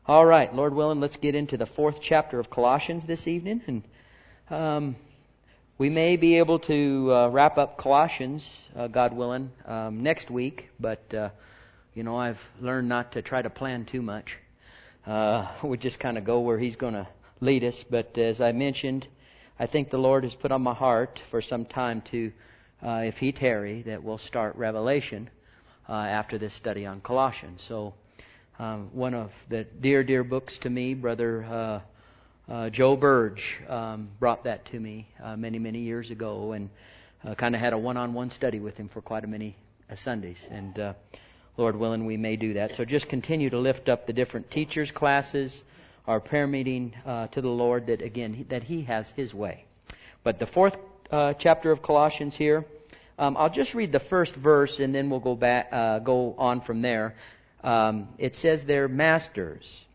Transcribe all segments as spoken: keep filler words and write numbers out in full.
All right, Lord willing, let's get into the fourth chapter of Colossians this evening. And um, we may be able to uh, wrap up Colossians, uh, God willing, um, next week. But, uh, you know, I've learned not to try to plan too much. Uh, we just kind of go where He's going to lead us. But as I mentioned, I think the Lord has put on my heart for some time to, uh, if He tarry, that we'll start Revelation uh, after this study on Colossians. So, Um, one of the dear, dear books to me, Brother uh, uh, Joe Burge um, brought that to me uh, many, many years ago, and uh, kind of had a one-on-one study with him for quite a many uh, Sundays. And uh, Lord willing, we may do that. So just continue to lift up the different teachers' classes, our prayer meeting uh, to the Lord, that again, he, that He has His way. But the fourth uh, chapter of Colossians here, um, I'll just read the first verse, and then we'll go back, uh, go on from there. Um, it says there, Masters,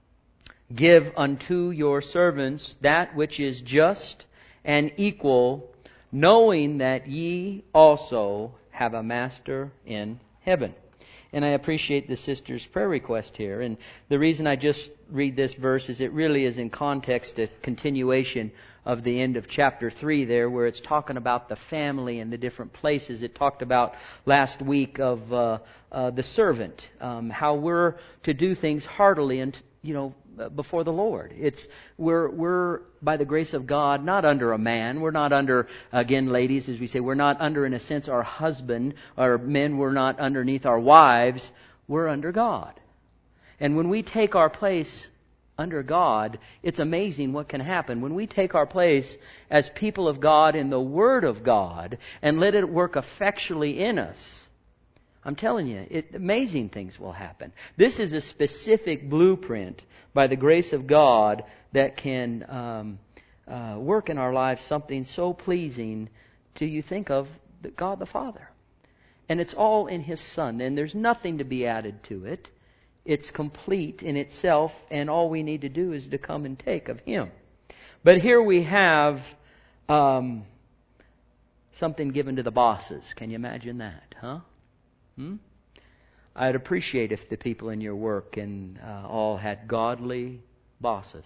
give unto your servants that which is just and equal, knowing that ye also have a Master in heaven. And I appreciate the sister's prayer request here. And the reason I just read this verse is it really is in context a continuation of the end of chapter three there, where it's talking about the family and the different places. It talked about last week of uh, uh, the servant, um, how we're to do things heartily and, you know, before the Lord. It's we're we're by the grace of God not under a man. We're not under, again, ladies, as we say, we're not under, in a sense, our husband. Or men, we're not underneath our wives. We're under God. And when we take our place under God, it's amazing what can happen. When we take our place as people of God in the Word of God and let it work effectually in us, I'm telling you, it, amazing things will happen. This is a specific blueprint by the grace of God that can um, uh, work in our lives something so pleasing to, you think of, God the Father. And it's all in His Son, and there's nothing to be added to it. It's complete in itself, and all we need to do is to come and take of Him. But here we have um, something given to the bosses. Can you imagine that, huh? Hmm? I'd appreciate if the people in your work and uh, all had godly bosses,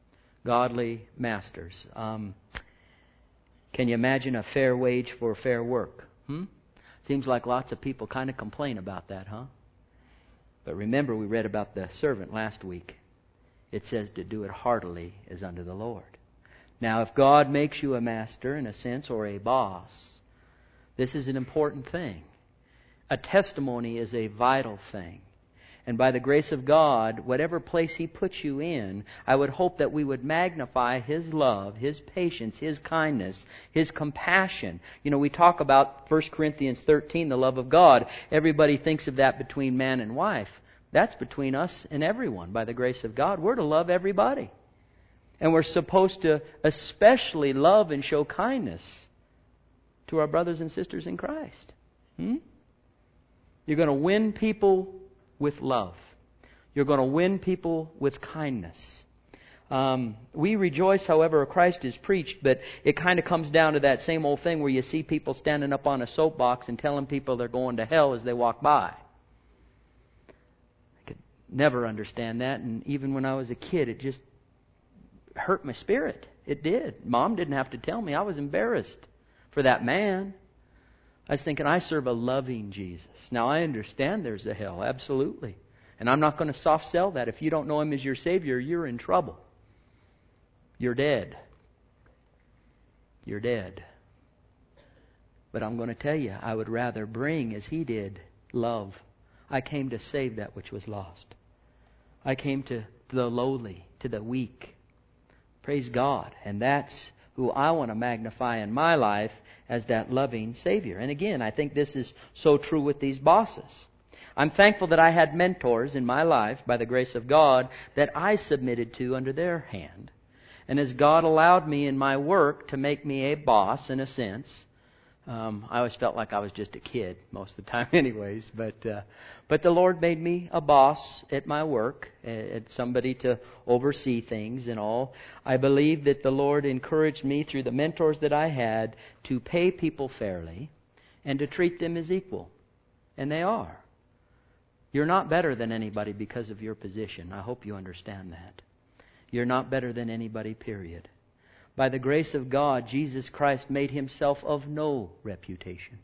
godly masters. Um, can you imagine a fair wage for fair work? Hmm? Seems like lots of people kind of complain about that, huh? But remember, we read about the servant last week. It says to do it heartily as unto the Lord. Now, if God makes you a master, in a sense, or a boss, this is an important thing. A testimony is a vital thing. And by the grace of God, whatever place He puts you in, I would hope that we would magnify His love, His patience, His kindness, His compassion. You know, we talk about First Corinthians thirteen, the love of God. Everybody thinks of that between man and wife. That's between us and everyone. By the grace of God, we're to love everybody. And we're supposed to especially love and show kindness to our brothers and sisters in Christ. Hmm? You're going to win people with love. You're going to win people with kindness. Um, we rejoice, however, Christ is preached, but it kind of comes down to that same old thing where you see people standing up on a soapbox and telling people they're going to hell as they walk by. I could never understand that, and even when I was a kid, it just hurt my spirit. It did. Mom didn't have to tell me. I was embarrassed for that man. I was thinking, I serve a loving Jesus. Now, I understand there's a hell, absolutely. And I'm not going to soft sell that. If you don't know Him as your Savior, you're in trouble. You're dead. You're dead. But I'm going to tell you, I would rather bring, as He did, love. I came to save that which was lost. I came to the lowly, to the weak. Praise God. And that's who I want to magnify in my life as that loving Savior. And again, I think this is so true with these bosses. I'm thankful that I had mentors in my life, by the grace of God, that I submitted to under their hand. And as God allowed me in my work to make me a boss, in a sense, Um, I always felt like I was just a kid most of the time anyways. But uh, but the Lord made me a boss at my work, at somebody to oversee things and all. I believe that the Lord encouraged me through the mentors that I had to pay people fairly and to treat them as equal. And they are. You're not better than anybody because of your position. I hope you understand that. You're not better than anybody, period. By the grace of God, Jesus Christ made Himself of no reputation.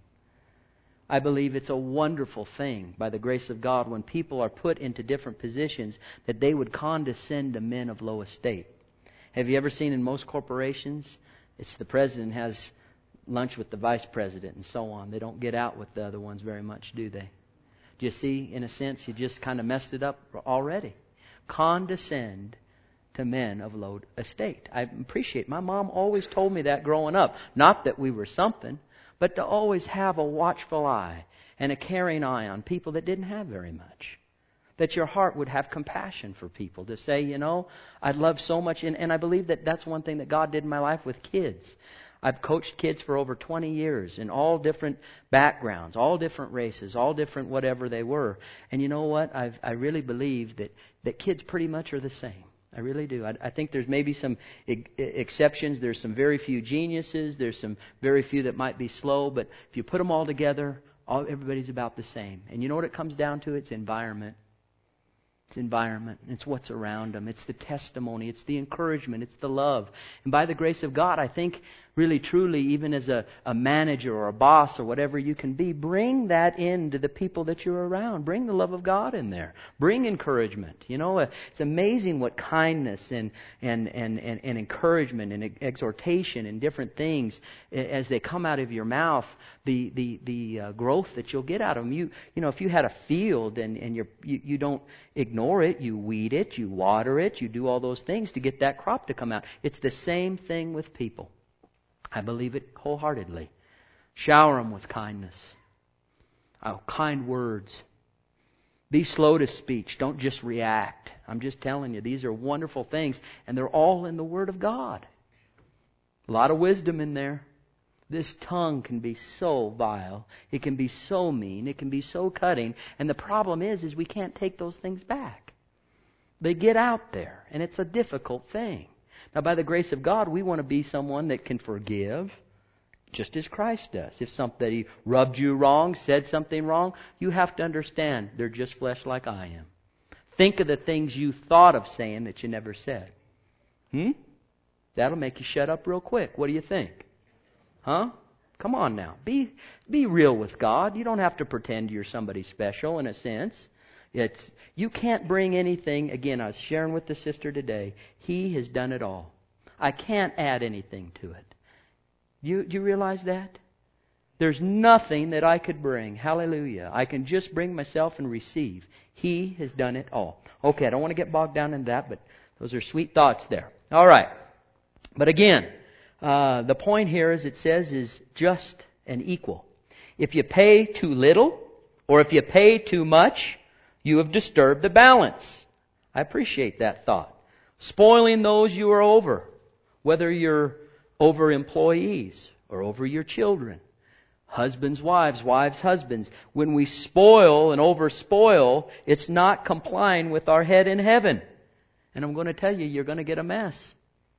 I believe it's a wonderful thing, by the grace of God, when people are put into different positions, that they would condescend to men of low estate. Have you ever seen in most corporations, it's the president has lunch with the vice president and so on. They don't get out with the other ones very much, do they? Do you see, in a sense, you just kind of messed it up already? Condescend to men of low estate. I appreciate, my mom always told me that growing up. Not that we were something, but to always have a watchful eye and a caring eye on people that didn't have very much. That your heart would have compassion for people. To say, you know, I'd love so much. And, and I believe that that's one thing that God did in my life with kids. I've coached kids for over twenty years in all different backgrounds, all different races, all different whatever they were. And you know what? I've, I really believe that, that kids pretty much are the same. I really do. I, I think there's maybe some e- exceptions. There's some very few geniuses. There's some very few that might be slow. But if you put them all together, all, everybody's about the same. And you know what it comes down to? It's environment. It's environment. It's what's around them. It's the testimony. It's the encouragement. It's the love. And by the grace of God, I think really truly, even as a, a manager or a boss or whatever you can be, bring that into the people that you're around. Bring the love of God in there. Bring encouragement. You know, it's amazing what kindness and, and, and, and, and encouragement and exhortation and different things, as they come out of your mouth, the, the, the uh, growth that you'll get out of them. You, you know, if you had a field and, and you're, you, you don't ignore it, you weed it, you water it, you do all those things to get that crop to come out. It's the same thing with people. I believe it wholeheartedly. Shower them with kindness. Oh, kind words. Be slow to speech. Don't just react. I'm just telling you, these are wonderful things, and they're all in the Word of God. A lot of wisdom in there. This tongue can be so vile. It can be so mean. It can be so cutting. And the problem is, is we can't take those things back. They get out there, and it's a difficult thing. Now, by the grace of God, we want to be someone that can forgive, just as Christ does. If somebody rubbed you wrong, said something wrong, you have to understand they're just flesh like I am. Think of the things you thought of saying that you never said. Hmm? That'll make you shut up real quick. What do you think? Huh? Come on now. Be be real with God. You don't have to pretend you're somebody special in a sense. It's you can't bring anything. Again, I was sharing with the sister today. He has done it all. I can't add anything to it. You, do you realize that? There's nothing that I could bring. Hallelujah. I can just bring myself and receive. He has done it all. Okay, I don't want to get bogged down in that, but those are sweet thoughts there. All right. But again, uh, the point here, as it says, is just and equal. If you pay too little, or if you pay too much, you have disturbed the balance. I appreciate that thought. Spoiling those you are over, whether you're over employees or over your children. Husbands, wives, wives, husbands. When we spoil and overspoil, it's not complying with our head in heaven. And I'm going to tell you, you're going to get a mess.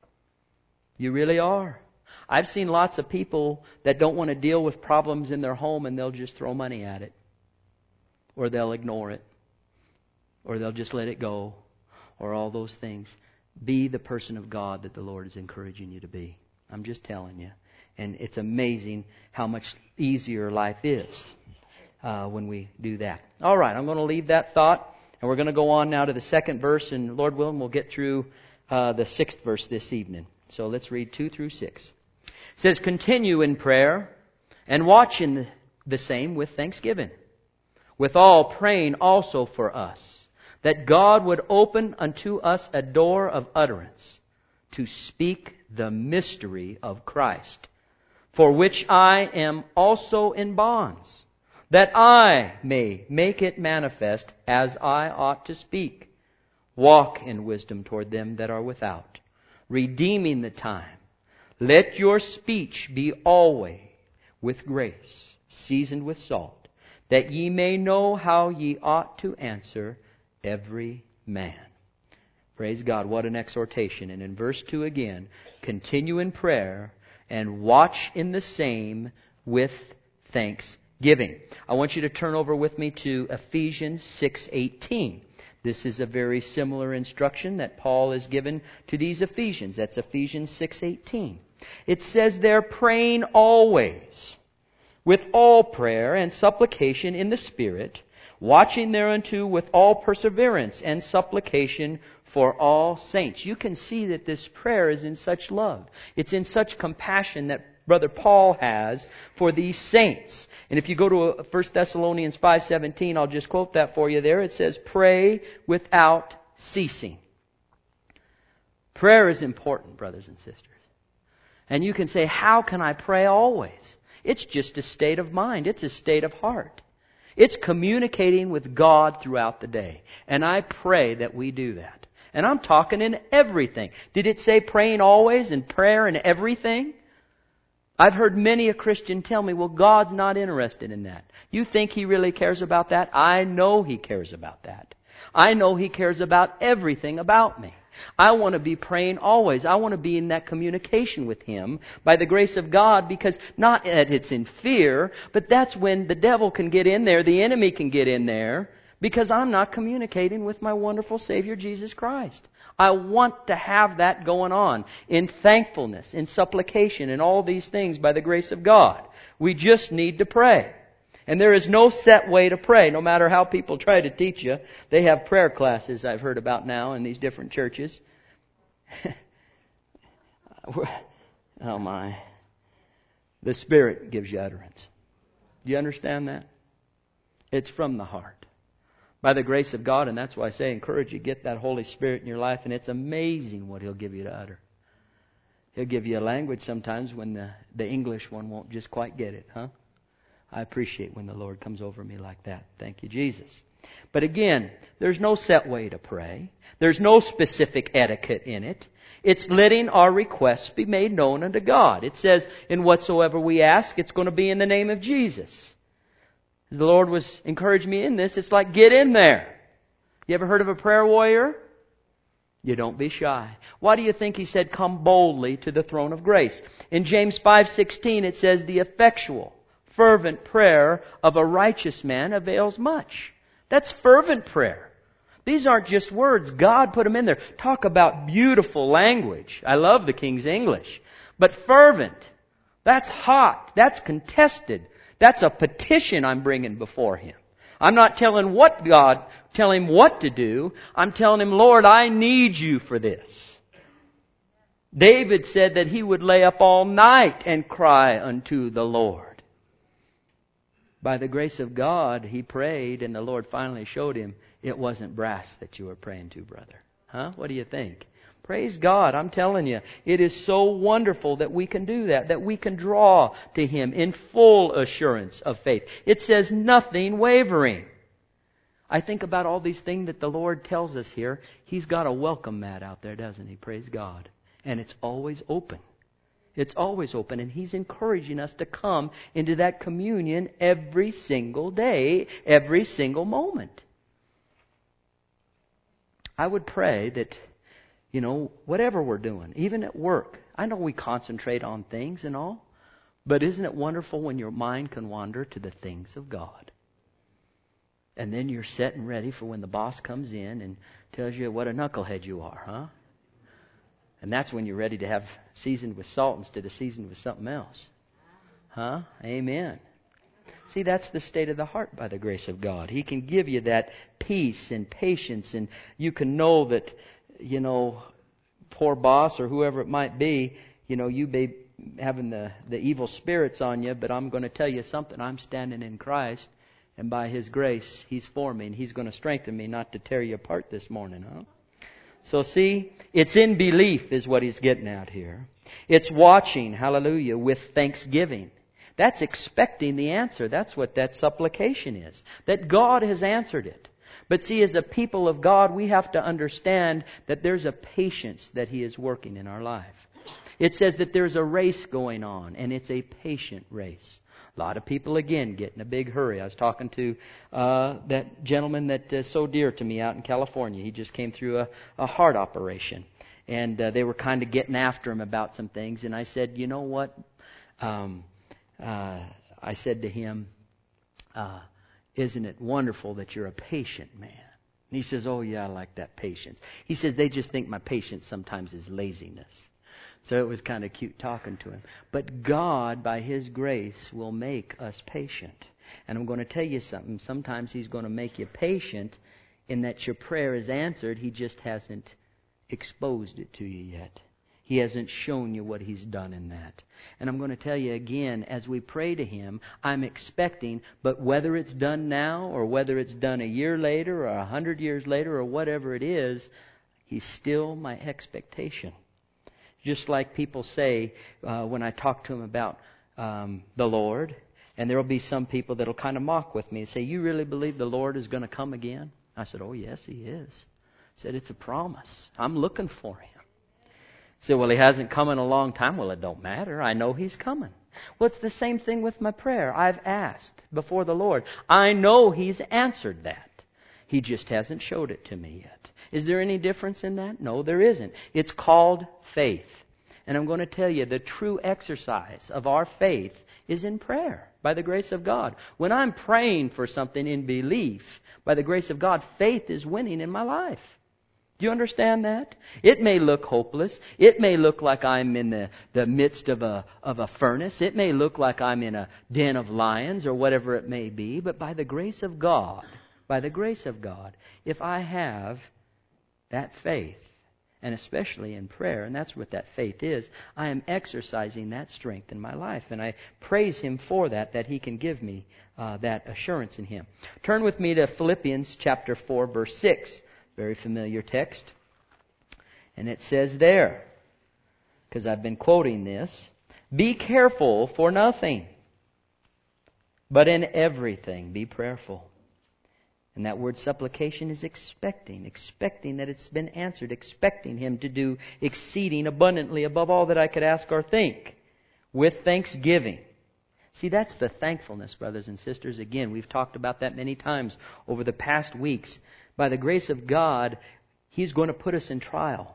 You really are. I've seen lots of people that don't want to deal with problems in their home, and they'll just throw money at it. Or they'll ignore it. Or they'll just let it go. Or all those things. Be the person of God that the Lord is encouraging you to be. I'm just telling you. And it's amazing how much easier life is uh, when we do that. All right, I'm going to leave that thought. And we're going to go on now to the second verse. And Lord willing, we'll get through uh, the sixth verse this evening. So let's read two through six. It says, continue in prayer and watch in the same with thanksgiving. With all praying also for us, that God would open unto us a door of utterance to speak the mystery of Christ, for which I am also in bonds, that I may make it manifest as I ought to speak. Walk in wisdom toward them that are without, redeeming the time. Let your speech be always with grace, seasoned with salt, that ye may know how ye ought to answer every man. Praise God, what an exhortation. And in verse two again, continue in prayer and watch in the same with thanksgiving. giving. I want you to turn over with me to Ephesians six eighteen. This is a very similar instruction that Paul has given to these Ephesians. That's Ephesians six eighteen. It says they're praying always with all prayer and supplication in the Spirit, watching thereunto with all perseverance and supplication for all saints. You can see that this prayer is in such love. It's in such compassion that Brother Paul has for these saints. And if you go to First Thessalonians five seventeen, I'll just quote that for you there. It says, pray without ceasing. Prayer is important, brothers and sisters. And you can say, how can I pray always? It's just a state of mind. It's a state of heart. It's communicating with God throughout the day. And I pray that we do that. And I'm talking in everything. Did it say praying always and prayer in everything? I've heard many a Christian tell me, well, God's not interested in that. You think He really cares about that? I know He cares about that. I know He cares about everything about me. I want to be praying always. I want to be in that communication with Him by the grace of God, because not that it's in fear, but that's when the devil can get in there, the enemy can get in there, because I'm not communicating with my wonderful Savior Jesus Christ. I want to have that going on in thankfulness, in supplication, and all these things by the grace of God. We just need to pray. And there is no set way to pray, no matter how people try to teach you. They have prayer classes I've heard about now in these different churches. Oh my. The Spirit gives you utterance. Do you understand that? It's from the heart. By the grace of God, and that's why I say encourage you, get that Holy Spirit in your life, and it's amazing what He'll give you to utter. He'll give you a language sometimes when the, the English one won't just quite get it, huh? I appreciate when the Lord comes over me like that. Thank you, Jesus. But again, there's no set way to pray. There's no specific etiquette in it. It's letting our requests be made known unto God. It says, in whatsoever we ask, it's going to be in the name of Jesus. As the Lord was encouraging me in this, it's like, get in there. You ever heard of a prayer warrior? You don't be shy. Why do you think He said, come boldly to the throne of grace? In James five sixteen, it says, the effectual, fervent prayer of a righteous man avails much. That's fervent prayer. These aren't just words. God put them in there. Talk about beautiful language. I love the King's English. But fervent, that's hot. That's contested. That's a petition I'm bringing before Him. I'm not telling what God, telling Him what to do. I'm telling Him, Lord, I need You for this. David said that he would lay up all night and cry unto the Lord. By the grace of God, he prayed, and the Lord finally showed him it wasn't brass that you were praying to, brother. Huh? What do you think? Praise God. I'm telling you, it is so wonderful that we can do that, that we can draw to Him in full assurance of faith. It says nothing wavering. I think about all these things that the Lord tells us here. He's got a welcome mat out there, doesn't He? Praise God. And it's always open. It's always open, and He's encouraging us to come into that communion every single day, every single moment. I would pray that, you know, whatever we're doing, even at work, I know we concentrate on things and all, but isn't it wonderful when your mind can wander to the things of God? And then you're set and ready for when the boss comes in and tells you what a knucklehead you are, huh? And that's when you're ready to have seasoned with salt instead of seasoned with something else. Huh? Amen. See, that's the state of the heart by the grace of God. He can give you that peace and patience, and you can know that, you know, poor boss or whoever it might be, you know, you may having the, the evil spirits on you, but I'm going to tell you something. I'm standing in Christ, and by His grace, He's for me, and He's going to strengthen me not to tear you apart this morning, huh? So see, it's in belief is what he's getting at here. It's watching, hallelujah, with thanksgiving. That's expecting the answer. That's what that supplication is. That God has answered it. But see, as a people of God, we have to understand that there's a patience that He is working in our life. It says that there's a race going on, and it's a patient race. A lot of people, again, get in a big hurry. I was talking to uh, that gentleman that is so dear to me out in California. He just came through a, a heart operation. And uh, they were kind of getting after him about some things. And I said, you know what? Um, uh, I said to him, uh, isn't it wonderful that you're a patient man? And he says, oh yeah, I like that patience. He says, they just think my patience sometimes is laziness. So it was kind of cute talking to him. But God, by His grace, will make us patient. And I'm going to tell you something. Sometimes He's going to make you patient in that your prayer is answered. He just hasn't exposed it to you yet. He hasn't shown you what He's done in that. And I'm going to tell you again, as we pray to Him, I'm expecting, but whether it's done now or whether it's done a year later or a hundred years later or whatever it is, He's still my expectation. Just like people say uh, when I talk to them about um, the Lord, and there will be some people that will kind of mock with me and say, you really believe the Lord is going to come again? I said, oh yes, He is. I said, it's a promise. I'm looking for Him. He said, well, He hasn't come in a long time. Well, it don't matter. I know He's coming. Well, it's the same thing with my prayer. I've asked before the Lord. I know He's answered that. He just hasn't showed it to me yet. Is there any difference in that? No, there isn't. It's called faith. And I'm going to tell you, the true exercise of our faith is in prayer, by the grace of God. When I'm praying for something in belief, by the grace of God, faith is winning in my life. Do you understand that? It may look hopeless. It may look like I'm in the, the midst of a, of a furnace. It may look like I'm in a den of lions or whatever it may be. But by the grace of God, by the grace of God, if I have that faith, and especially in prayer, and that's what that faith is, I am exercising that strength in my life. And I praise Him for that, that He can give me uh, that assurance in Him. Turn with me to Philippians chapter four, verse six. Very familiar text. And it says there, because I've been quoting this, be careful for nothing, but in everything be prayerful. And that word supplication is expecting, expecting that it's been answered, expecting Him to do exceeding abundantly above all that I could ask or think, with thanksgiving. See, that's the thankfulness, brothers and sisters. Again, we've talked about that many times over the past weeks. By the grace of God, He's going to put us in trial.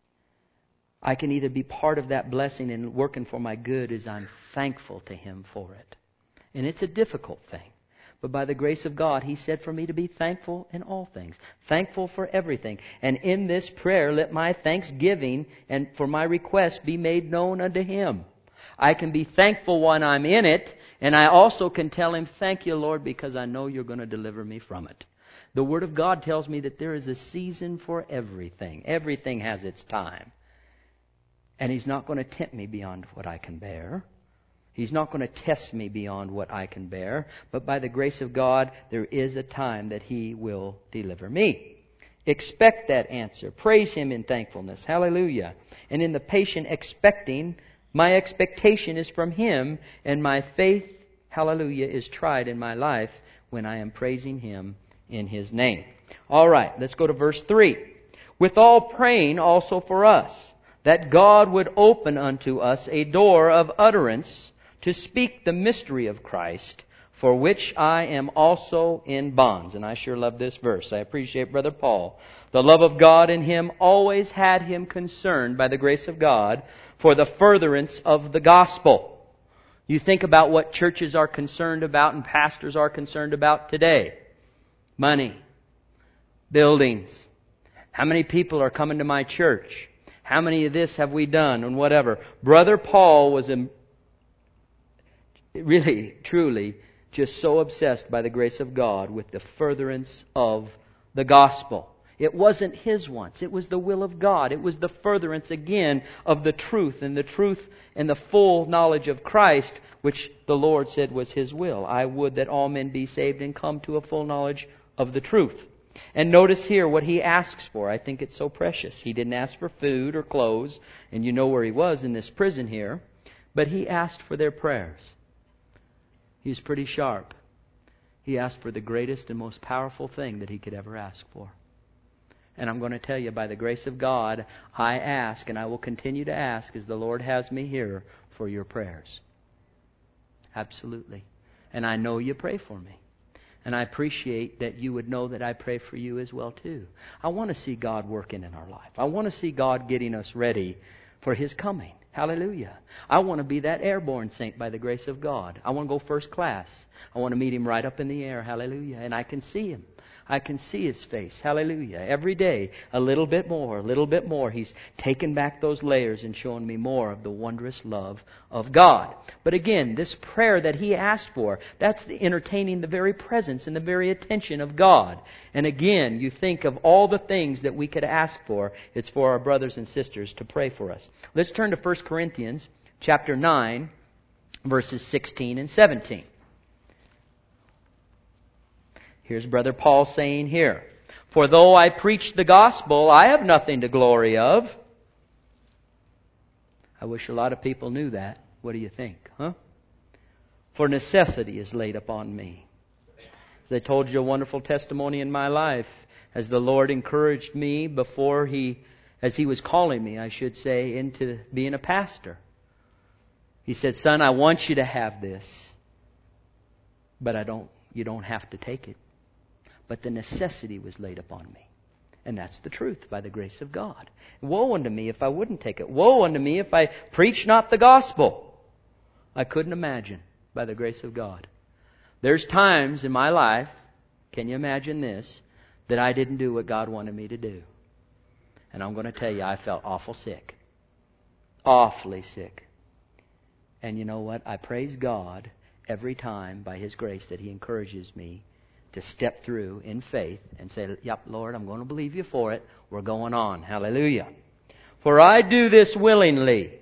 I can either be part of that blessing and working for my good as I'm thankful to Him for it. And it's a difficult thing. But by the grace of God, He said for me to be thankful in all things. Thankful for everything. And in this prayer, let my thanksgiving and for my request be made known unto Him. I can be thankful when I'm in it, and I also can tell Him, thank you, Lord, because I know You're going to deliver me from it. The Word of God tells me that there is a season for everything. Everything has its time. And He's not going to tempt me beyond what I can bear. He's not going to test me beyond what I can bear. But by the grace of God, there is a time that He will deliver me. Expect that answer. Praise Him in thankfulness. Hallelujah. And in the patient expecting, my expectation is from Him, and my faith, hallelujah, is tried in my life when I am praising Him in His name. All right, let's go to verse three. With all praying also for us, that God would open unto us a door of utterance to speak the mystery of Christ, for which I am also in bonds. And I sure love this verse. I appreciate Brother Paul. The love of God in him always had him concerned, by the grace of God, for the furtherance of the gospel. You think about what churches are concerned about and pastors are concerned about today. Money. Buildings. How many people are coming to my church? How many of this have we done? And whatever. Brother Paul was really, truly, just so obsessed by the grace of God with the furtherance of the gospel. It wasn't his wants. It was the will of God. It was the furtherance again of the truth, and the truth and the full knowledge of Christ, which the Lord said was His will. I would that all men be saved and come to a full knowledge of the truth. And notice here what he asks for. I think it's so precious. He didn't ask for food or clothes, and you know where he was in this prison here. But he asked for their prayers. He was pretty sharp. He asked for the greatest and most powerful thing that he could ever ask for. And I'm going to tell you, by the grace of God, I ask, and I will continue to ask as the Lord has me here, for your prayers. Absolutely. And I know you pray for me. And I appreciate that you would know that I pray for you as well too. I want to see God working in our life. I want to see God getting us ready for His coming. Hallelujah. I want to be that airborne saint by the grace of God. I want to go first class. I want to meet Him right up in the air. Hallelujah. And I can see Him. I can see His face. Hallelujah. Every day, a little bit more, a little bit more. He's taken back those layers and shown me more of the wondrous love of God. But again, this prayer that he asked for, that's the entertaining the very presence and the very attention of God. And again, you think of all the things that we could ask for. It's for our brothers and sisters to pray for us. Let's turn to First Corinthians chapter nine, verses sixteen and seventeen. Here's Brother Paul saying here, "For though I preach the gospel, I have nothing to glory of." I wish a lot of people knew that. What do you think, huh? "For necessity is laid upon me." As I told you a wonderful testimony in my life, as the Lord encouraged me before He, as He was calling me, I should say, into being a pastor. He said, "Son, I want you to have this, but I don't. You don't have to take it. But the necessity was laid upon me." And that's the truth by the grace of God. Woe unto me if I wouldn't take it. Woe unto me if I preach not the gospel. I couldn't imagine by the grace of God. There's times in my life, can you imagine this, that I didn't do what God wanted me to do. And I'm going to tell you, I felt awful sick. Awfully sick. And you know what? I praise God every time by His grace that He encourages me to step through in faith and say, "Yep, Lord, I'm going to believe You for it. We're going on." Hallelujah. "For I do this willingly.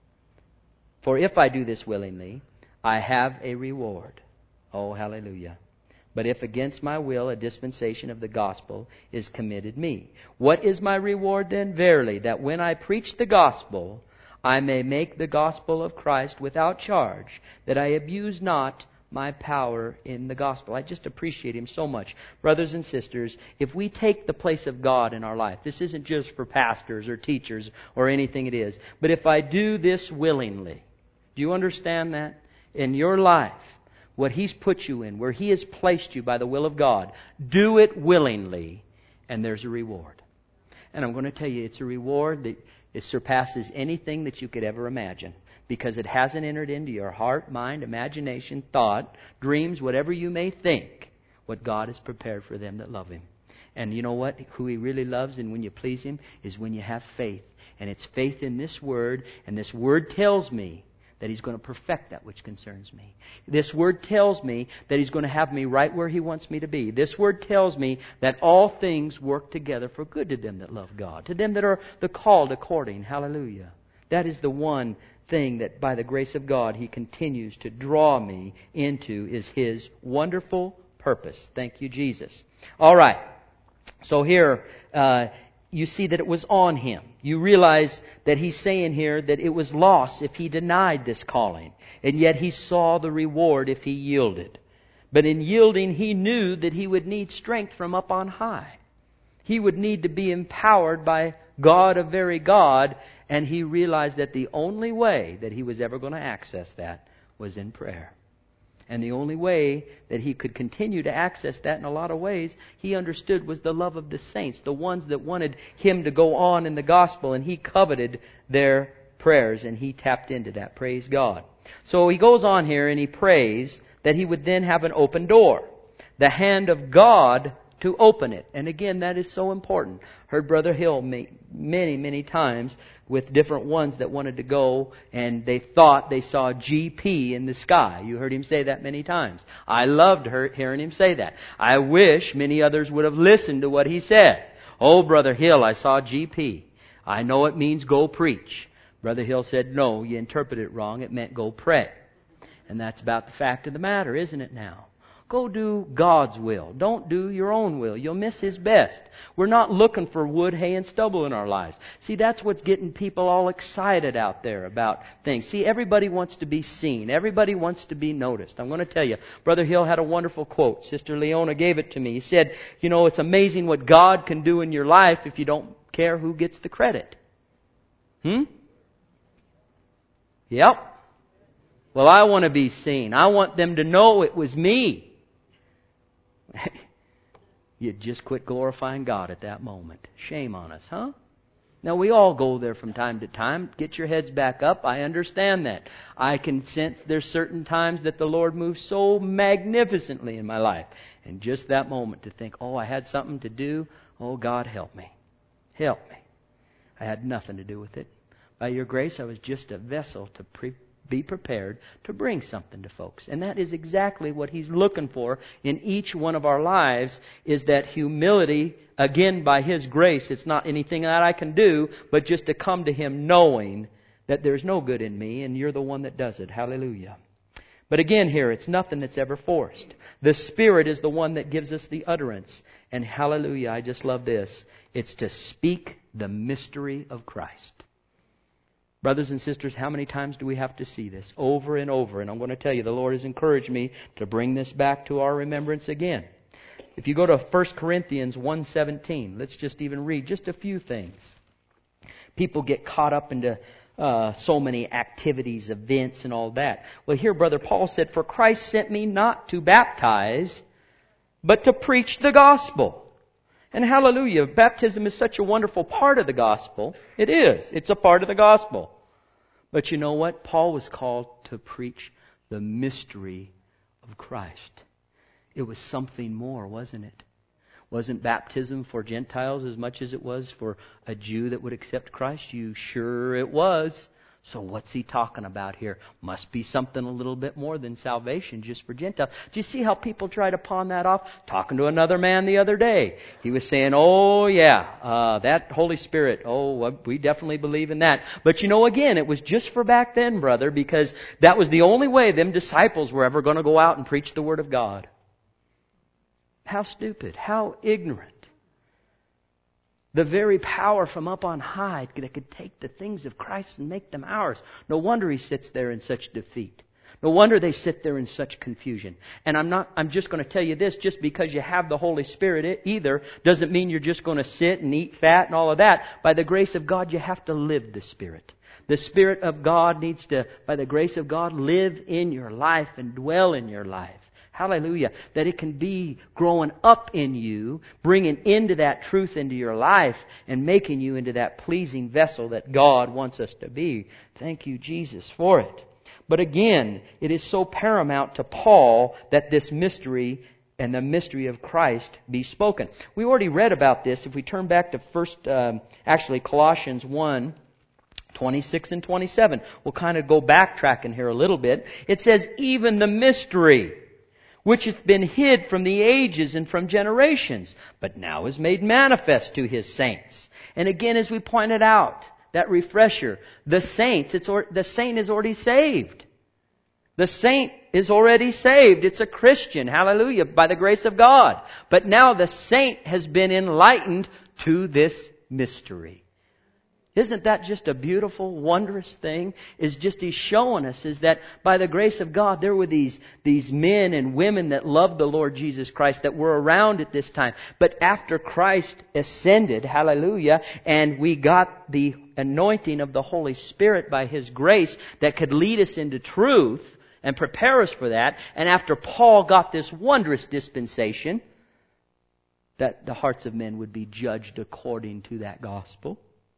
For if I do this willingly, I have a reward." Oh, hallelujah. "But if against my will a dispensation of the gospel is committed me. What is my reward then? Verily, that when I preach the gospel, I may make the gospel of Christ without charge, that I abuse not my power in the gospel." I just appreciate him so much. Brothers and sisters, if we take the place of God in our life, this isn't just for pastors or teachers or anything it is, but if I do this willingly, do you understand that? In your life, what He's put you in, where He has placed you by the will of God, do it willingly, and there's a reward. And I'm going to tell you, it's a reward that it surpasses anything that you could ever imagine. Because it hasn't entered into your heart, mind, imagination, thought, dreams, whatever you may think, what God has prepared for them that love Him. And you know what? Who He really loves and when you please Him is when you have faith. And it's faith in this Word. And this Word tells me that He's going to perfect that which concerns me. This Word tells me that He's going to have me right where He wants me to be. This Word tells me that all things work together for good to them that love God. To them that are the called according. Hallelujah. That is the one thing that by the grace of God He continues to draw me into, is His wonderful purpose. Thank you, Jesus. All right. So here uh, you see that it was on Him. You realize that He's saying here that it was loss if He denied this calling. And yet He saw the reward if He yielded. But in yielding, He knew that He would need strength from up on high. He would need to be empowered by God, a very God, and He realized that the only way that He was ever going to access that was in prayer. And the only way that He could continue to access that in a lot of ways, He understood, was the love of the saints, the ones that wanted Him to go on in the gospel, and He coveted their prayers, and He tapped into that. Praise God. So He goes on here and He prays that He would then have an open door. The hand of God to open it. And again, that is so important. Heard Brother Hill many, many times with different ones that wanted to go and they thought they saw G P in the sky. You heard him say that many times. I loved her, hearing him say that. I wish many others would have listened to what he said. "Oh, Brother Hill, I saw G P. I know it means go preach." Brother Hill said, "No, you interpreted it wrong. It meant go pray." And that's about the fact of the matter, isn't it now? Go do God's will. Don't do your own will. You'll miss His best. We're not looking for wood, hay, and stubble in our lives. See, that's what's getting people all excited out there about things. See, everybody wants to be seen. Everybody wants to be noticed. I'm going to tell you, Brother Hill had a wonderful quote. Sister Leona gave it to me. He said, you know, it's amazing what God can do in your life if you don't care who gets the credit. Hmm? Yep. Well, I want to be seen. I want them to know it was me. You just quit glorifying God at that moment. Shame on us, huh? Now, we all go there from time to time. Get your heads back up. I understand that. I can sense there's certain times that the Lord moves so magnificently in my life. And just that moment to think, oh, I had something to do. Oh, God, help me. Help me. I had nothing to do with it. By your grace, I was just a vessel to pre- be prepared to bring something to folks. And that is exactly what He's looking for in each one of our lives, is that humility. Again, by His grace, it's not anything that I can do, but just to come to Him knowing that there's no good in me and you're the one that does it. Hallelujah. But again here, it's nothing that's ever forced. The Spirit is the one that gives us the utterance. And hallelujah, I just love this. It's to speak the mystery of Christ. Brothers and sisters, how many times do we have to see this? Over and over. And I'm going to tell you, the Lord has encouraged me to bring this back to our remembrance again. If you go to First Corinthians one seventeen, let's just even read just a few things. People get caught up into uh, so many activities, events, and all that. Well, here Brother Paul said, "For Christ sent me not to baptize, but to preach the gospel." And hallelujah, baptism is such a wonderful part of the gospel. It is. It's a part of the gospel. But you know what? Paul was called to preach the mystery of Christ. It was something more, wasn't it? Wasn't baptism for Gentiles as much as it was for a Jew that would accept Christ? You sure it was. So what's he talking about here? Must be something a little bit more than salvation just for Gentiles. Do you see how people try to pawn that off? Talking to another man the other day. He was saying, oh yeah, uh, that Holy Spirit, oh, we definitely believe in that. But you know, again, it was just for back then, brother, because that was the only way them disciples were ever going to go out and preach the Word of God. How stupid, how ignorant. The very power from up on high that could take the things of Christ and make them ours. No wonder He sits there in such defeat. No wonder they sit there in such confusion. And I'm not, I'm just going to tell you this, just because you have the Holy Spirit either doesn't mean you're just going to sit and eat fat and all of that. By the grace of God, you have to live the Spirit. The Spirit of God needs to, by the grace of God, live in your life and dwell in your life. Hallelujah. That it can be growing up in you, bringing into that truth into your life, and making you into that pleasing vessel that God wants us to be. Thank you, Jesus, for it. But again, it is so paramount to Paul that this mystery and the mystery of Christ be spoken. We already read about this. If we turn back to first, um, actually Colossians one, twenty-six and twenty-seven. We'll kind of go backtracking here a little bit. It says, even the mystery, which hath been hid from the ages and from generations, but now is made manifest to His saints. And again, as we pointed out, that refresher, the saints, it's or, the saint is already saved. The saint is already saved. It's a Christian, hallelujah, by the grace of God. But now the saint has been enlightened to this mystery. Isn't that just a beautiful, wondrous thing? Is just He's showing us is that by the grace of God, there were these, these men and women that loved the Lord Jesus Christ that were around at this time. But after Christ ascended, hallelujah, and we got the anointing of the Holy Spirit by His grace that could lead us into truth and prepare us for that. And after Paul got this wondrous dispensation, that the hearts of men would be judged according to that gospel.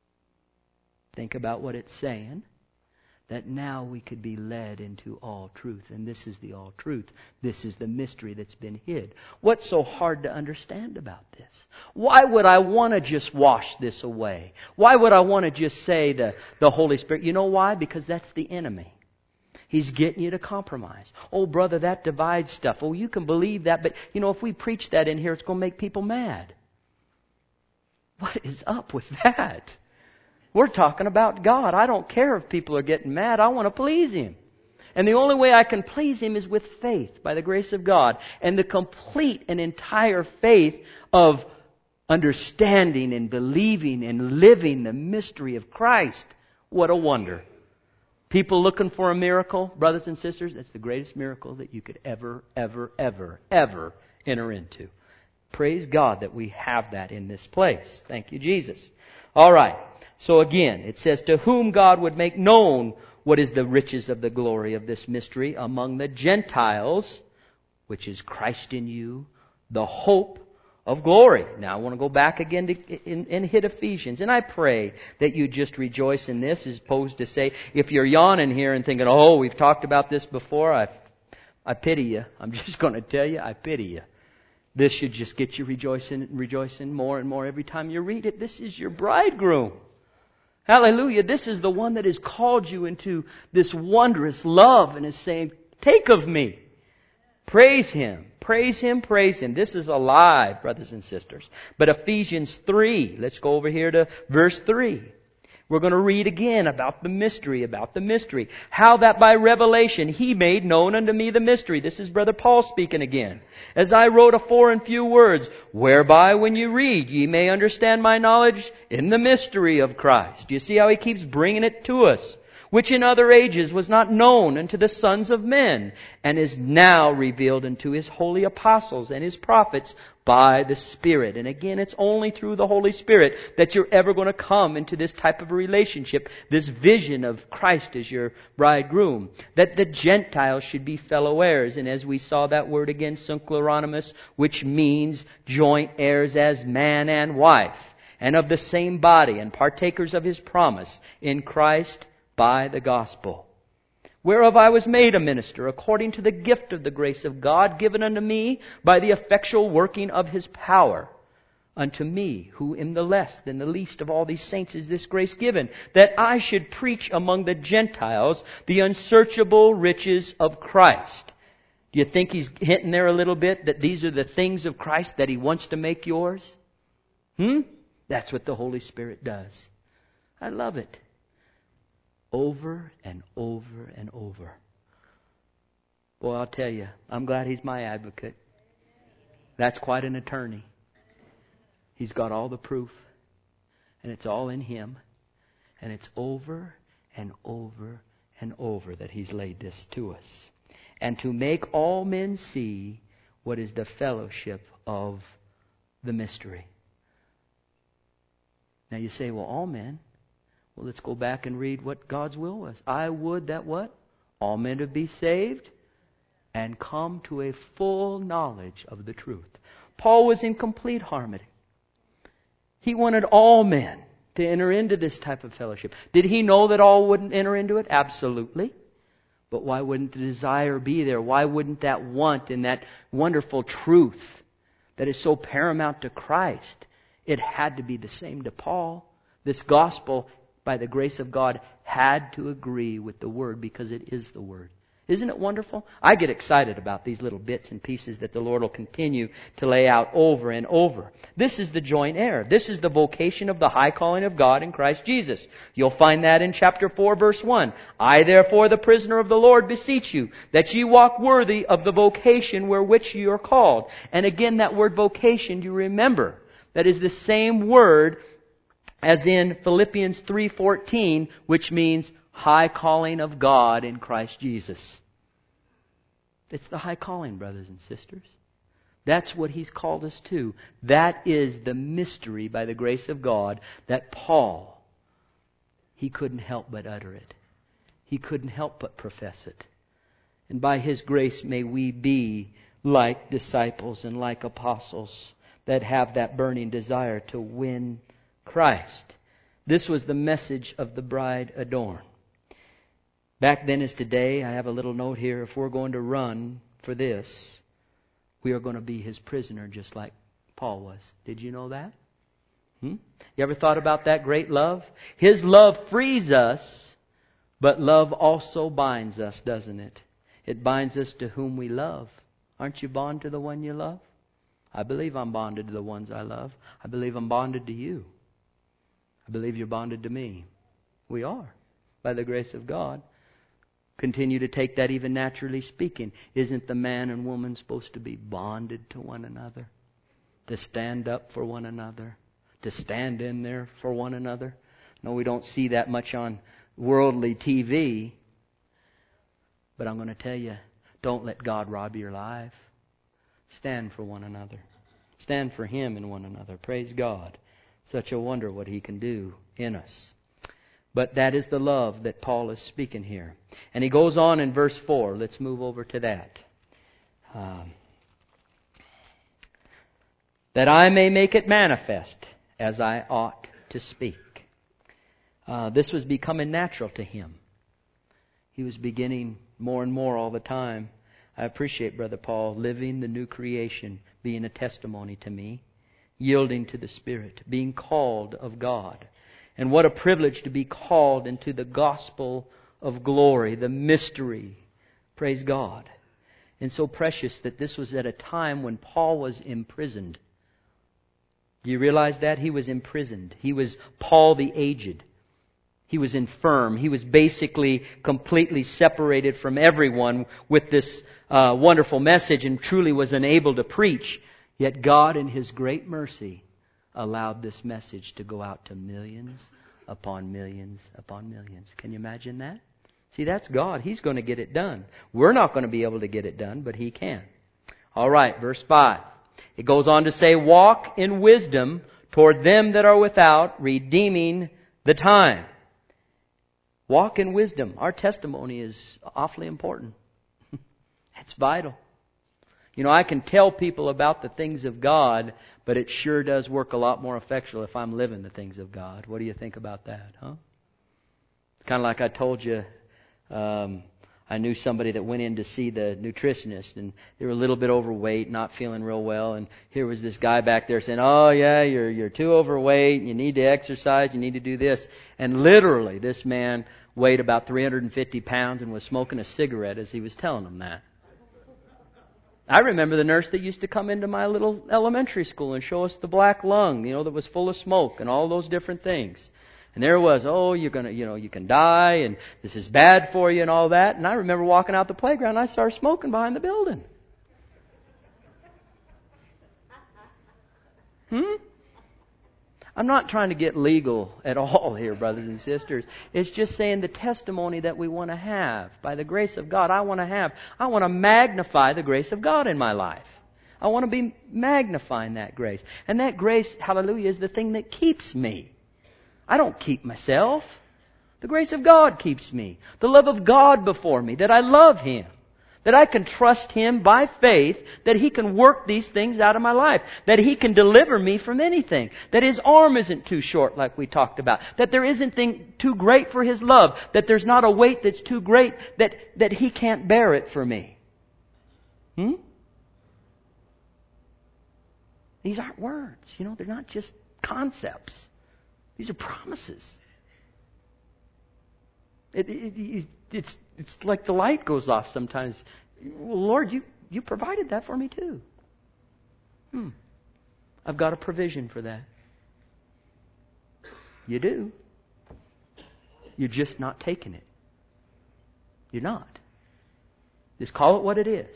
Think about what it's saying. That now we could be led into all truth. And this is the all truth. This is the mystery that's been hid. What's so hard to understand about this? Why would I want to just wash this away? Why would I want to just say the, the Holy Spirit? You know why? Because that's the enemy. He's getting you to compromise. Oh, brother, that divides stuff. Oh, you can believe that. But, you know, if we preach that in here, it's going to make people mad. What is up with that? We're talking about God. I don't care if people are getting mad. I want to please Him. And the only way I can please Him is with faith, by the grace of God. And the complete and entire faith of understanding and believing and living the mystery of Christ. What a wonder. People looking for a miracle, brothers and sisters, that's the greatest miracle that you could ever, ever, ever, ever enter into. Praise God that we have that in this place. Thank you, Jesus. All right. So again, it says, to whom God would make known what is the riches of the glory of this mystery among the Gentiles, which is Christ in you, the hope of glory. Now I want to go back again to, and, and hit Ephesians. And I pray that you just rejoice in this, as opposed to say, if you're yawning here and thinking, oh, we've talked about this before, I, I pity you. I'm just going to tell you, I pity you. This should just get you rejoicing and rejoicing more and more every time you read it. This is your bridegroom. Hallelujah. This is the one that has called you into this wondrous love and is saying, take of me. Praise Him. Praise Him. Praise Him. This is alive, brothers and sisters. But Ephesians three, let's go over here to verse three. We're going to read again about the mystery, about the mystery. How that by revelation He made known unto me the mystery. This is Brother Paul speaking again. As I wrote afore in few words, whereby when you read ye may understand my knowledge in the mystery of Christ. Do you see how he keeps bringing it to us? Which in other ages was not known unto the sons of men, and is now revealed unto His holy apostles and His prophets by the Spirit. And again, it's only through the Holy Spirit that you're ever going to come into this type of a relationship, this vision of Christ as your bridegroom. That the Gentiles should be fellow heirs. And as we saw that word again, synchrononymous, which means joint heirs as man and wife, and of the same body, and partakers of His promise in Christ by the gospel, whereof I was made a minister according to the gift of the grace of God given unto me by the effectual working of His power. Unto me, who am the less than the least of all these saints, is this grace given, that I should preach among the Gentiles the unsearchable riches of Christ. Do you think He's hinting there a little bit that these are the things of Christ that He wants to make yours? Hmm? That's what the Holy Spirit does. I love it. Over and over and over. Boy, I'll tell you, I'm glad He's my advocate. That's quite an attorney. He's got all the proof. And it's all in Him. And it's over and over and over that He's laid this to us. And to make all men see what is the fellowship of the mystery. Now you say, well, all men. Well, let's go back and read what God's will was. I would that what? All men to be saved and come to a full knowledge of the truth. Paul was in complete harmony. He wanted all men to enter into this type of fellowship. Did he know that all wouldn't enter into it? Absolutely. But why wouldn't the desire be there? Why wouldn't that want and that wonderful truth that is so paramount to Christ? It had to be the same to Paul. This gospel, by the grace of God, had to agree with the Word because it is the Word. Isn't it wonderful? I get excited about these little bits and pieces that the Lord will continue to lay out over and over. This is the joint heir. This is the vocation of the high calling of God in Christ Jesus. You'll find that in chapter four, verse one. I therefore, the prisoner of the Lord, beseech you, that ye walk worthy of the vocation wherewith you are called. And again, that word vocation, you remember, that is the same word as in Philippians three fourteen, which means high calling of God in Christ Jesus. It's the high calling, brothers and sisters. That's what He's called us to. That is the mystery, by the grace of God, that Paul, he couldn't help but utter it. He couldn't help but profess it. And by His grace may we be like disciples and like apostles that have that burning desire to win Christ. This was the message of the bride adorned. Back then as today, I have a little note here. If we're going to run for this, we are going to be His prisoner just like Paul was. Did you know that? Hmm? You ever thought about that great love? His love frees us, but love also binds us, doesn't it? It binds us to whom we love. Aren't you bonded to the one you love? I believe I'm bonded to the ones I love. I believe I'm bonded to you. I believe you're bonded to me. We are, by the grace of God. Continue to take that even naturally speaking. Isn't the man and woman supposed to be bonded to one another? To stand up for one another? To stand in there for one another? No, we don't see that much on worldly T V. But I'm going to tell you, don't let God rob your life. Stand for one another. Stand for Him and one another. Praise God. Such a wonder what He can do in us. But that is the love that Paul is speaking here. And he goes on in verse four. Let's move over to that. Um, that I may make it manifest as I ought to speak. Uh, this was becoming natural to him. He was beginning more and more all the time. I appreciate Brother Paul living the new creation, being a testimony to me, yielding to the Spirit, being called of God. And what a privilege to be called into the gospel of glory, the mystery. Praise God. And so precious that this was at a time when Paul was imprisoned. Do you realize that? He was imprisoned. He was Paul the aged. He was infirm. He was basically completely separated from everyone with this uh, wonderful message and truly was unable to preach. Yet God in His great mercy allowed this message to go out to millions upon millions upon millions. Can you imagine that? See, that's God. He's going to get it done. We're not going to be able to get it done, but He can. All right, verse five. It goes on to say, walk in wisdom toward them that are without, redeeming the time. Walk in wisdom. Our testimony is awfully important. It's vital. You know, I can tell people about the things of God, but it sure does work a lot more effectual if I'm living the things of God. What do you think about that, huh? It's kind of like I told you, um, I knew somebody that went in to see the nutritionist, and they were a little bit overweight, not feeling real well. And here was this guy back there saying, "Oh yeah, you're you're too overweight. You need to exercise. You need to do this." And literally, this man weighed about three hundred fifty pounds and was smoking a cigarette as he was telling them that. I remember the nurse that used to come into my little elementary school and show us the black lung, you know, that was full of smoke and all those different things. And there was, oh, you're gonna, you know, you can die, and this is bad for you, and all that. And I remember walking out the playground, and I started smoking behind the building. Hmm? I'm not trying to get legal at all here, brothers and sisters. It's just saying the testimony that we want to have, by the grace of God, I want to have. I want to magnify the grace of God in my life. I want to be magnifying that grace. And that grace, hallelujah, is the thing that keeps me. I don't keep myself. The grace of God keeps me. The love of God before me, that I love Him. That I can trust Him by faith, that He can work these things out of my life. That He can deliver me from anything. That His arm isn't too short like we talked about. That there isn't anything too great for His love. That there's not a weight that's too great that, that He can't bear it for me. Hmm? These aren't words. You know, they're not just concepts. These are promises. It, it, it, it's, it's like the light goes off sometimes. Well, Lord, you, you provided that for me too. Hmm. I've got a provision for that. You do. You're just not taking it. You're not. Just call it what it is.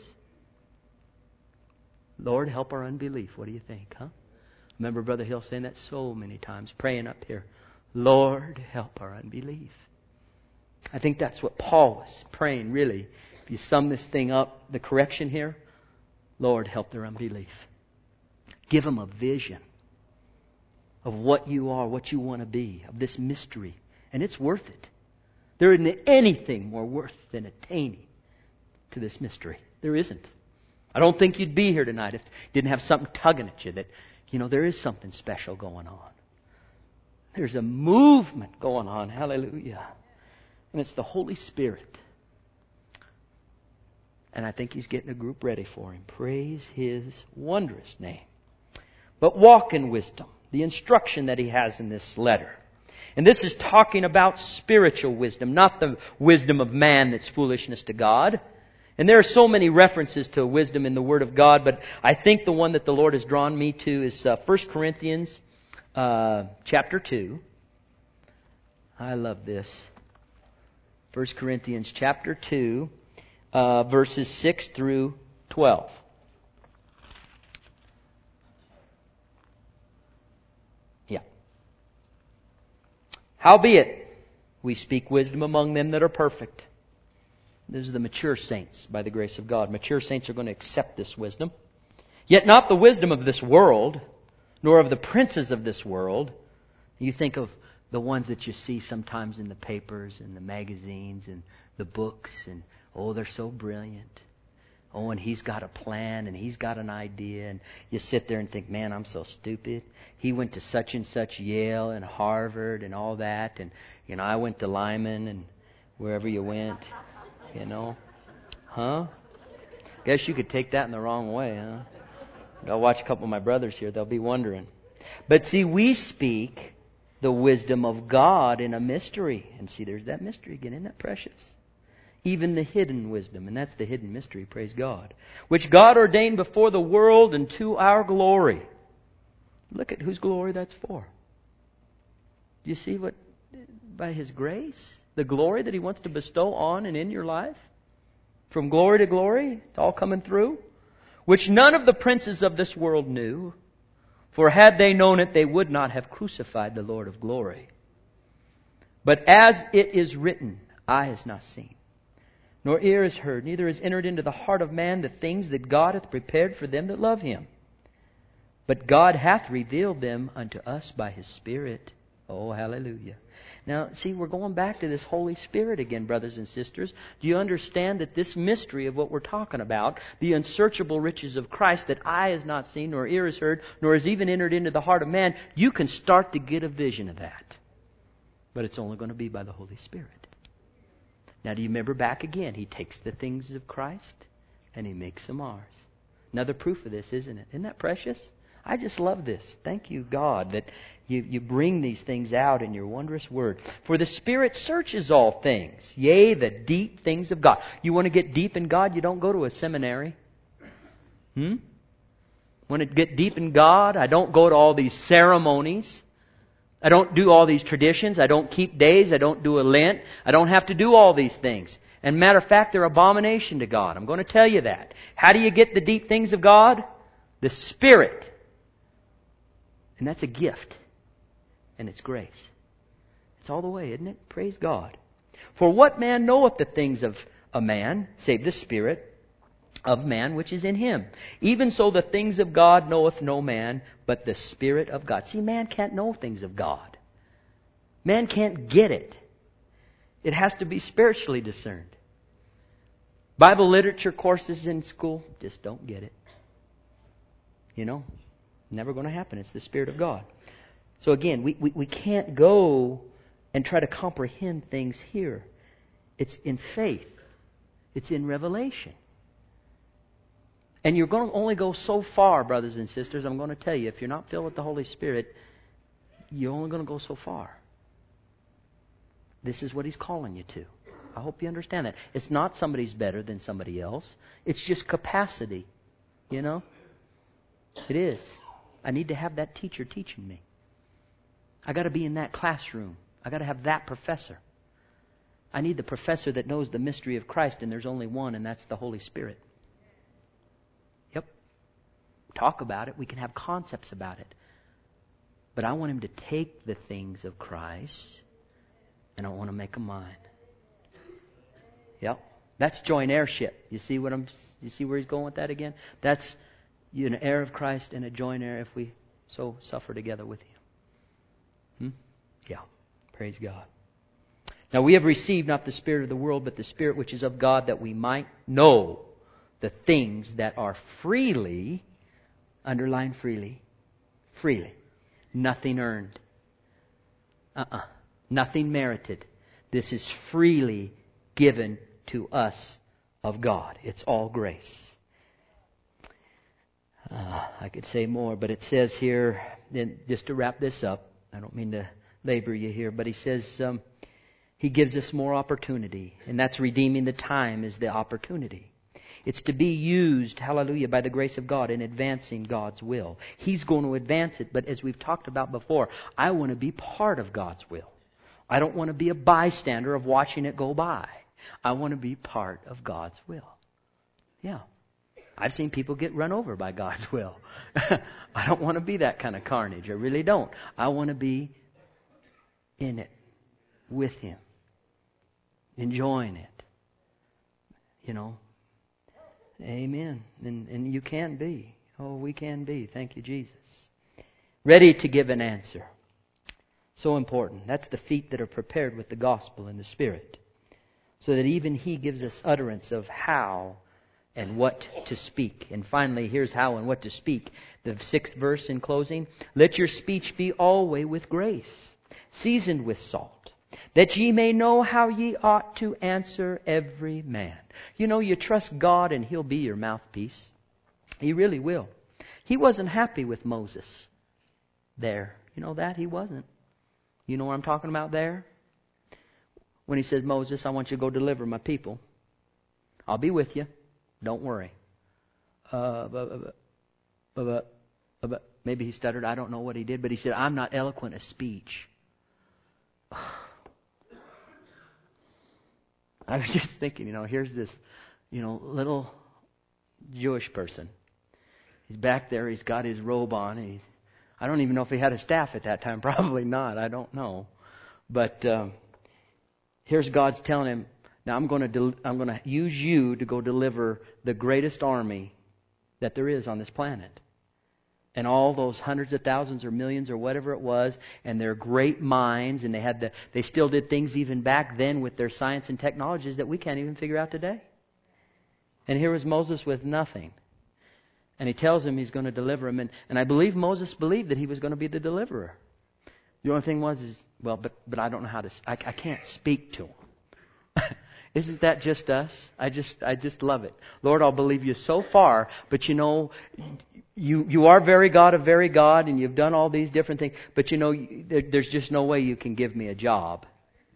Lord, help our unbelief. What do you think, huh? Remember Brother Hill saying that so many times, praying up here. Lord, help our unbelief. I think that's what Paul was praying, really. If you sum this thing up, the correction here, Lord, help their unbelief. Give them a vision of what you are, what you want to be, of this mystery. And it's worth it. There isn't anything more worth than attaining to this mystery. There isn't. I don't think you'd be here tonight if you didn't have something tugging at you that, you know, there is something special going on. There's a movement going on. Hallelujah. And it's the Holy Spirit. And I think He's getting a group ready for Him. Praise His wondrous name. But walk in wisdom. The instruction that He has in this letter. And this is talking about spiritual wisdom, not the wisdom of man that's foolishness to God. And there are so many references to wisdom in the Word of God, but I think the one that the Lord has drawn me to is uh, First Corinthians uh, chapter two. I love this. First Corinthians chapter two, uh, verses six through twelve. Yeah. Howbeit, we speak wisdom among them that are perfect. These are the mature saints by the grace of God. Mature saints are going to accept this wisdom. Yet not the wisdom of this world, nor of the princes of this world. You think of the ones that you see sometimes in the papers and the magazines and the books. And, oh, they're so brilliant. Oh, and he's got a plan and he's got an idea. And you sit there and think, man, I'm so stupid. He went to such and such Yale and Harvard and all that. And, you know, I went to Lyman and wherever you went, you know. Huh? Guess you could take that in the wrong way, huh? I'll watch a couple of my brothers here. They'll be wondering. But see, we speak the wisdom of God in a mystery. And see, there's that mystery again. Isn't that precious? Even the hidden wisdom. And that's the hidden mystery, praise God. Which God ordained before the world and to our glory. Look at whose glory that's for. Do you see what? By His grace? The glory that He wants to bestow on and in your life? From glory to glory? It's all coming through. Which none of the princes of this world knew. For had they known it, they would not have crucified the Lord of glory. But as it is written, eye has not seen, nor ear has heard, neither has entered into the heart of man the things that God hath prepared for them that love Him. But God hath revealed them unto us by His Spirit. Oh, hallelujah. Now, see, we're going back to this Holy Spirit again, brothers and sisters. Do you understand that this mystery of what we're talking about, the unsearchable riches of Christ that eye has not seen, nor ear has heard, nor has even entered into the heart of man, you can start to get a vision of that. But it's only going to be by the Holy Spirit. Now, do you remember back again? He takes the things of Christ and He makes them ours. Another proof of this, isn't it? Isn't that precious? I just love this. Thank you, God, that you, you bring these things out in your wondrous word. For the Spirit searches all things, yea, the deep things of God. You want to get deep in God? You don't go to a seminary. Hmm? Want to get deep in God? I don't go to all these ceremonies. I don't do all these traditions. I don't keep days. I don't do a Lent. I don't have to do all these things. And matter of fact, they're abomination to God. I'm going to tell you that. How do you get the deep things of God? The Spirit. And that's a gift. And it's grace. It's all the way, isn't it? Praise God. For what man knoweth the things of a man, save the Spirit of man which is in him? Even so the things of God knoweth no man, but the Spirit of God. See, man can't know things of God. Man can't get it. It has to be spiritually discerned. Bible literature courses in school, just don't get it. You know, never going to happen. It's the Spirit of God. So again, we, we, we can't go and try to comprehend things here. It's in faith. It's in revelation. And you're going to only go so far, brothers and sisters. I'm going to tell you, if you're not filled with the Holy Spirit, you're only going to go so far. This is what He's calling you to. I hope you understand that. It's not somebody's better than somebody else. It's just capacity. You know? It is. I need to have that teacher teaching me. I got to be in that classroom. I got to have that professor. I need the professor that knows the mystery of Christ, and there's only one, and that's the Holy Spirit. Talk about it. We can have concepts about it. But I want him to take the things of Christ and I want to make them mine. Yep. That's joint heirship. You see what I'm you see where he's going with that again? That's you're an heir of Christ and a joint heir if we so suffer together with Him. Hmm? Yeah. Praise God. Now we have received not the spirit of the world, but the Spirit which is of God, that we might know the things that are freely, underline freely, freely, nothing earned. Uh-uh. Nothing merited. This is freely given to us of God. It's all grace. Uh, I could say more, but it says here, then just to wrap this up, I don't mean to labor you here, but he says um, He gives us more opportunity, and that's redeeming the time is the opportunity. It's to be used, hallelujah, by the grace of God in advancing God's will. He's going to advance it, but as we've talked about before, I want to be part of God's will. I don't want to be a bystander of watching it go by. I want to be part of God's will. Yeah. I've seen people get run over by God's will. I don't want to be that kind of carnage. I really don't. I want to be in it with Him, enjoying it. You know. Amen. And, and you can be. Oh, we can be. Thank you, Jesus. Ready to give an answer. So important. That's the feet that are prepared with the gospel and the Spirit. So that even He gives us utterance of how and what to speak. And finally, here's how and what to speak. The sixth verse in closing. Let your speech be always with grace, seasoned with salt, that ye may know how ye ought to answer every man. You know, you trust God and He'll be your mouthpiece. He really will. He wasn't happy with Moses there. You know that? He wasn't. You know what I'm talking about there? When He says, Moses, I want you to go deliver my people. I'll be with you. Don't worry. Uh, but, but, but, but, but, maybe he stuttered. I don't know what he did. But he said, I'm not eloquent of speech. I was just thinking, you know, here's this, you know, little Jewish person. He's back there. He's got his robe on. He's, I don't even know if he had a staff at that time. Probably not. I don't know. But um, here's God's telling him, now I'm going to del- I'm going to use you to go deliver the greatest army that there is on this planet. And all those hundreds of thousands or millions or whatever it was, and their great minds, and they had the they still did things even back then with their science and technologies that we can't even figure out today. And here was Moses with nothing. And he tells him he's going to deliver him. And, and I believe Moses believed that he was going to be the deliverer. The only thing was, is well, but but I don't know how to, I, I can't speak to him. Isn't that just us? I just I just love it. Lord, I'll believe you so far, but you know, you you are very God of very God, and you've done all these different things, but you know, there, there's just no way you can give me a job.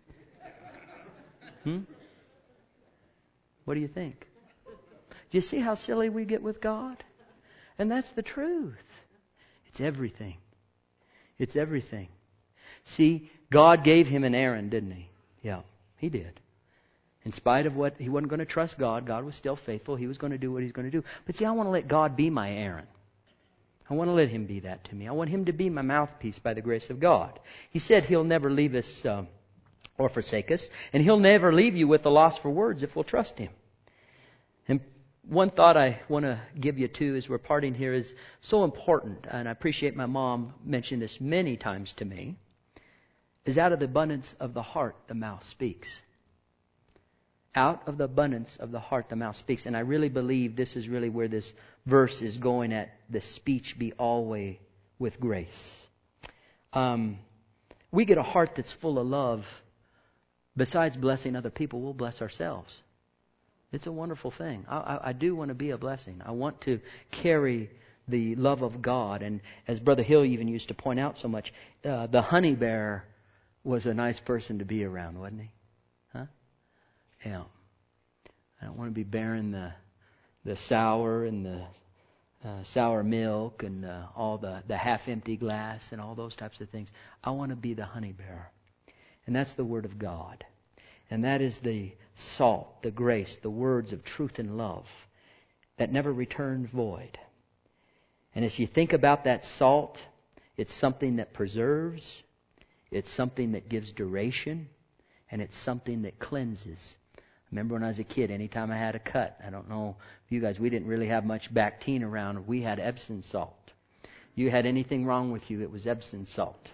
Hmm? What do you think? Do you see how silly we get with God? And that's the truth. It's everything. It's everything. See, God gave him an Aaron, didn't He? Yeah, He did. In spite of what, he wasn't going to trust God. God was still faithful. He was going to do what He's going to do. But see, I want to let God be my Aaron. I want to let Him be that to me. I want Him to be my mouthpiece by the grace of God. He said He'll never leave us uh, or forsake us. And He'll never leave you with a loss for words if we'll trust Him. And one thought I want to give you too as we're parting here is so important. And I appreciate my mom mentioned this many times to me. Is out of the abundance of the heart the mouth speaks. Out of the abundance of the heart the mouth speaks. And I really believe this is really where this verse is going at. The speech be always with grace. Um, we get a heart that's full of love. Besides blessing other people, we'll bless ourselves. It's a wonderful thing. I, I, I do want to be a blessing. I want to carry the love of God. And as Brother Hill even used to point out so much, uh, the honey bear was a nice person to be around, wasn't he? Huh? Yeah. I don't want to be bearing the the sour and the uh, sour milk and uh, all the, the half-empty glass and all those types of things. I want to be the honey bearer. And that's the Word of God. And that is the salt, the grace, the words of truth and love that never return void. And as you think about that salt, it's something that preserves, it's something that gives duration, and it's something that cleanses. I remember when I was a kid, anytime I had a cut, I don't know if you guys, we didn't really have much Bactine around. We had Epsom salt. You had anything wrong with you, it was Epsom salt.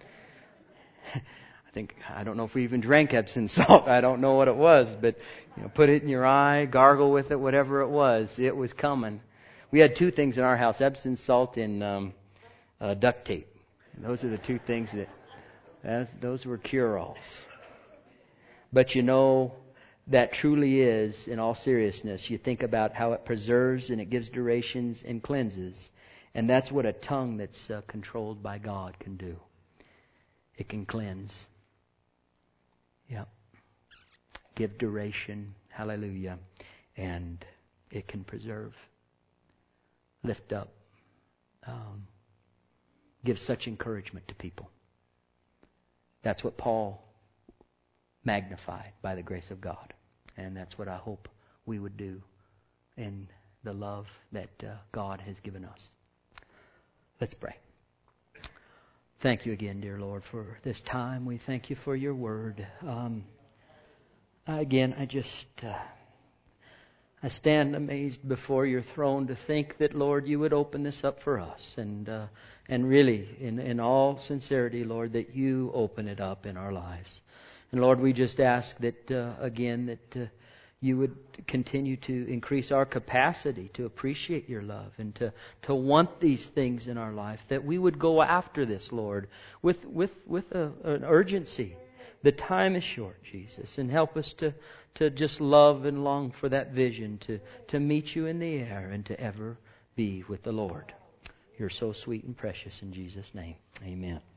I think, I don't know if we even drank Epsom salt. I don't know what it was, but you know, put it in your eye, gargle with it, whatever it was. It was coming. We had two things in our house, Epsom salt and um, uh, duct tape. And those are the two things that, as, those were cure-alls. But you know, that truly is, in all seriousness, you think about how it preserves and it gives durations and cleanses. And that's what a tongue that's uh, controlled by God can do. It can cleanse. Yep. Give duration. Hallelujah. And it can preserve. Lift up. Um, give such encouragement to people. That's what Paul magnified by the grace of God. And that's what I hope we would do in the love that uh, God has given us. Let's pray. Thank you again, dear Lord, for this time. We thank you for your word. Um, again, I just uh, I stand amazed before your throne to think that, Lord, you would open this up for us. And uh, and really, in, in all sincerity, Lord, that you open it up in our lives. And Lord, we just ask that, uh, again, that uh, You would continue to increase our capacity to appreciate your love and to, to want these things in our life. That we would go after this, Lord, with, with, with a, an urgency. The time is short, Jesus, and help us to, to just love and long for that vision, to, to meet you in the air and to ever be with the Lord. You're so sweet and precious in Jesus' name. Amen.